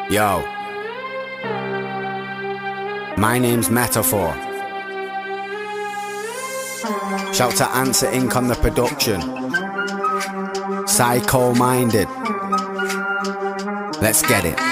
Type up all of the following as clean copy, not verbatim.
Yo, my name's Metaphor. Shout to Answer Inc. on the production. Psycho-minded. Let's get it.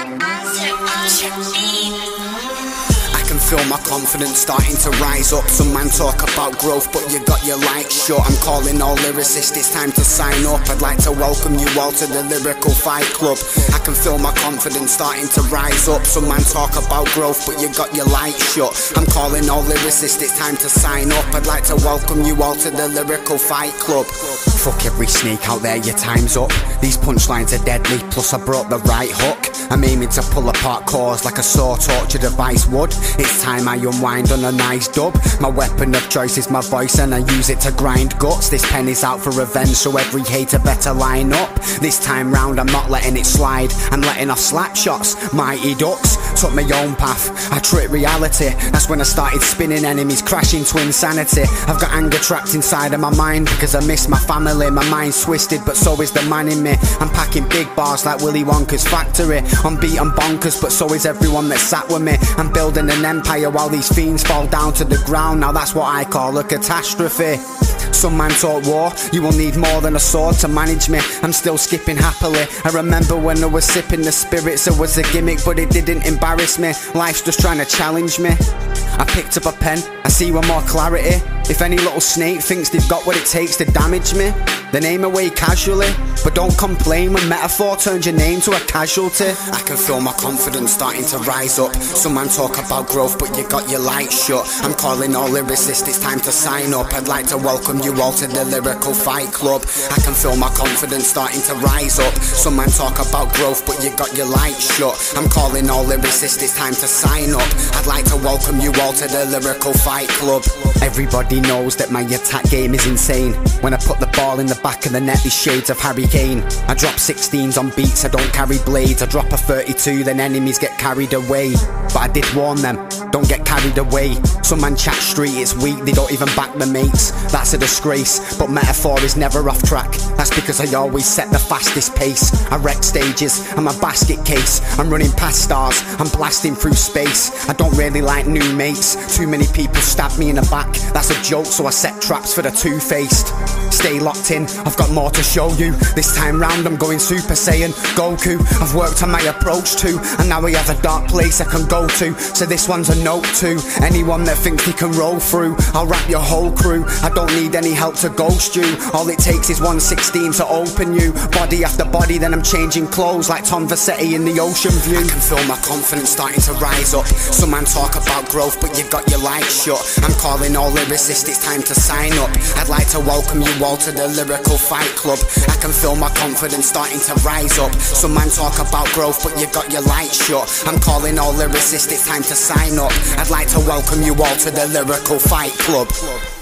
I can feel my confidence starting to rise up. Some man talk about growth, but you got your light shut. I'm calling all lyricists, it's time to sign up. I'd like to welcome you all to the Lyrical Fight Club. I can feel my confidence starting to rise up. Some man talk about growth, but you got your light shut. I'm calling all lyricists, it's time to sign up. I'd like to welcome you all to the Lyrical Fight Club. Fuck every snake out there, your time's up. These punchlines are deadly, plus I brought the right hook. I'm aiming to pull apart cores like a saw torture device would. It's time I unwind on a nice dub. My weapon of choice is my voice and I use it to grind guts. This pen is out for revenge, so every hater better line up. This time round I'm not letting it slide, I'm letting off slap shots. Mighty Ducks took my own path, I tricked reality. That's when I started spinning, enemies crashing to insanity. I've got anger trapped inside of my mind because I miss my family. My mind's twisted, but so is the man in me. I'm packing big bars like Willy Wonka's factory. I'm beating bonkers, but so is everyone that sat with me. I'm building an empire while these fiends fall down to the ground. Now that's what I call a catastrophe. Some man talk war, you will need more than a sword to manage me. I'm still skipping happily. I remember when I was sipping the spirits, it was a gimmick, but it didn't embarrass me. Life's just trying to challenge me. I picked up a pen, I see with more clarity. If any little snake thinks they've got what it takes to damage me, then aim away casually. But don't complain when Metaphor turns your name to a casualty. I can feel my confidence starting to rise up. Some man talk about growth, but you got your light shut. I'm calling all lyricists, it's time to sign up. I'd like to welcome you all to the Lyrical Fight Club. I can feel my confidence starting to rise up. Some man talk about growth, but you got your light shut. I'm calling all lyricists, it's time to sign up. I'd like to welcome you all to the Lyrical Fight Club. Everybody knows that my attack game is insane. When I put the ball in the back of the net, these shades of Harry Kane. I drop 16s on beats, I don't carry blades. I drop a 32, then enemies get carried away. But I did warn them, don't get carried away. Some man chat street, it's weak, they don't even back the mates. That's a disgrace, but Metaphor is never off track. That's because I always set the fastest pace. I wreck stages, I'm a basket case. I'm running past stars, I'm blasting through space. I don't really like new mates, too many people stab me in the back. That's a joke, so I set traps for the two-faced. Stay locked in, I've got more to show you. This time round I'm going Super Saiyan Goku. I've worked on my approach too, and now we have a dark place I can go to. So this one's a note to anyone that thinks he can roll through. I'll rap your whole crew, I don't need any help to ghost you. All it takes is 116 to open you. Body after body, then I'm changing clothes like Tom Vassetti in the Ocean View. I can feel my confidence starting to rise up. Some man talk about growth, but you got your light shut. I'm calling all lyricists, it's time to sign up. I'd like to welcome you all to the Lyrical Fight Club. I can feel my confidence starting to rise up. Some man talk about growth, but you got your light shut. I'm calling all lyricists, it's time to sign up. I'd like to welcome you all to the Lyrical Fight Club.